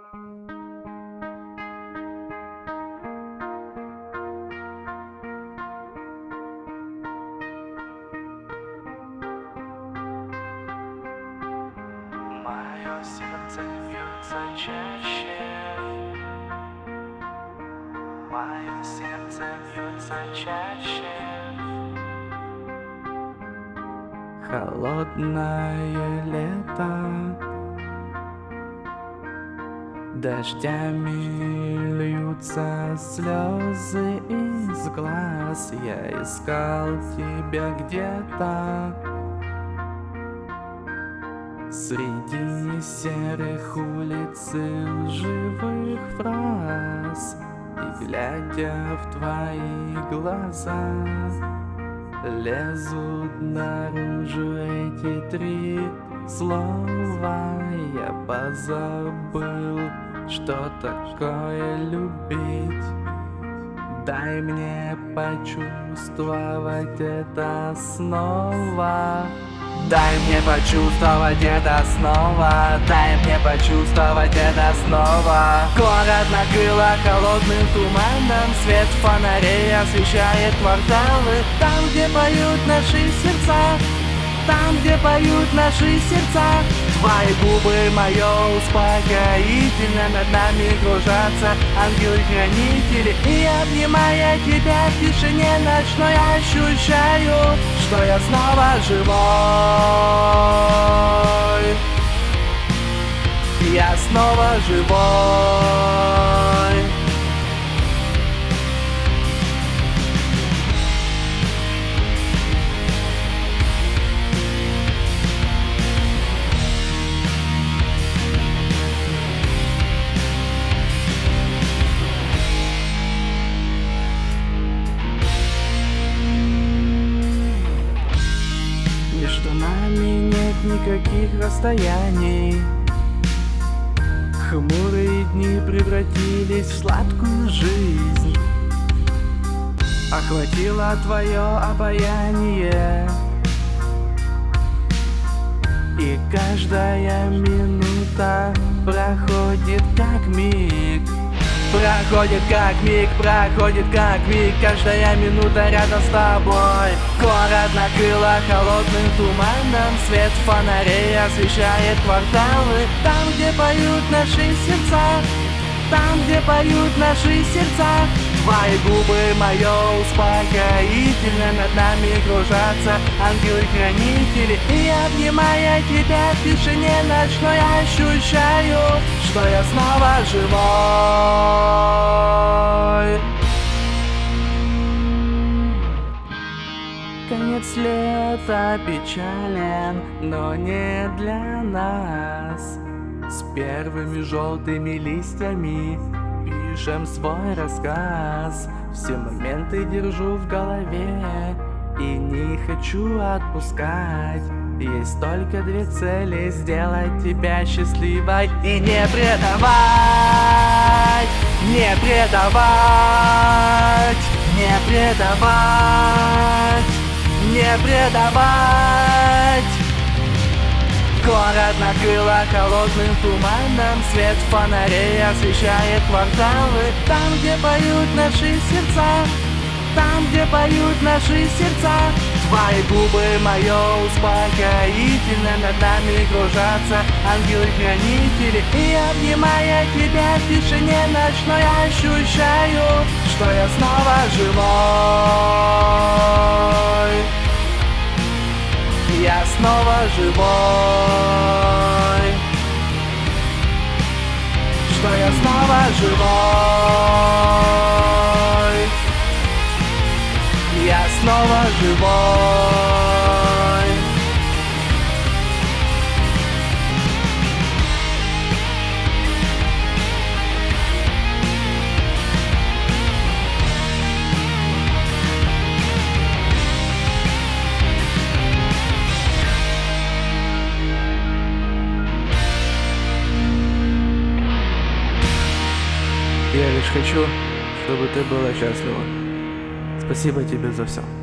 Мое сердце бьется чаще. Мое сердце бьется чаще. Холодное лето, дождями льются слезы из глаз. Я искал тебя где-то среди серых улиц и лживых фраз. И глядя в твои глаза, лезут наружу эти три слова. Я позабыл, что такое любить. Дай мне почувствовать это снова. Дай мне почувствовать это снова. Дай мне почувствовать это снова. Город накрыло холодным туманом. Свет фонарей освещает кварталы. Там, где поют наши сердца. Там, где поют наши сердца. Твои губы мое успокоительно. Над нами кружатся ангелы-хранители. И обнимая тебя в тишине ночной, ощущаю, что я снова живой. Я снова живой. Между нами нет никаких расстояний. Хмурые дни превратились в сладкую жизнь. Охватило твое обаяние, и каждая минута проходит как миг. Проходит как миг, проходит как миг. Каждая минута рядом с тобой. Город накрыло холодным туманом. Свет фонарей освещает кварталы. Там, где поют наши сердца. Там, где поют наши сердца. Твои губы мое успокоительно. Над нами кружатся ангелы-хранители. И обнимая тебя в тишине ночной, ощущаю, что я снова живой. Конец лета печален, но не для нас. С первыми желтыми листьями пишем свой рассказ. Все моменты держу в голове и не хочу отпускать. Есть только две цели: сделать тебя счастливой и не предавать. Не предавать. Не предавать. Не предавать. Город накрыло холодным туманом. Свет фонарей освещает кварталы. Там, где поют наши сердца. Там, где поют наши сердца. Твои губы мое успокоительно. Над нами кружатся ангелы-хранители. И обнимая тебя в тишине ночной, ощущаю, что я снова живой. Я снова живой. Что я снова живой. Я снова живой. Я лишь хочу, чтобы ты была счастлива. Спасибо тебе за все.